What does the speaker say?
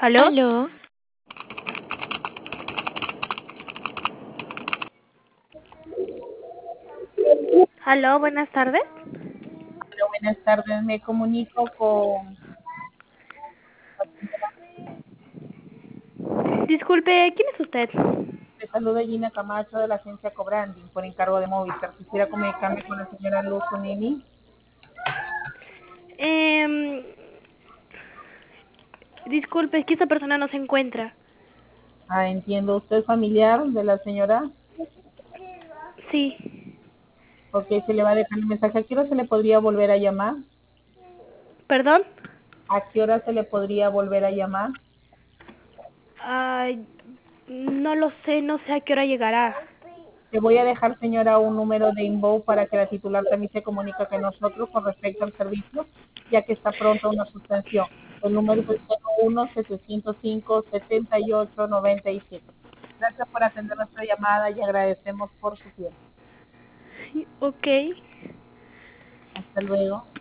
¿Aló? Aló, ¿Aló? Buenas tardes. Hola, buenas tardes. Me comunico con la señora. Disculpe, ¿quién es usted? Le saluda Gina Camacho de la agencia Cobranding por encargo de Movistar. Quisiera comunicarme con la señora Luz Unini. Eh, Disculpe, es que esta persona no se encuentra. Ah, entiendo. ¿Usted es familiar de la señora? Sí. Ok, se le va a dejar el mensaje. ¿A qué hora se le podría volver a llamar? ¿Perdón? ¿A qué hora se le podría volver a llamar? Ay, no lo sé, no sé a qué hora llegará. Le voy a dejar, señora, un número de inbox para que la titular también se comunique con nosotros con respecto al servicio, ya que está pronta una suspensión. El número es el 01-705-7897. Gracias por atender nuestra llamada y agradecemos por su tiempo. Ok. Hasta luego.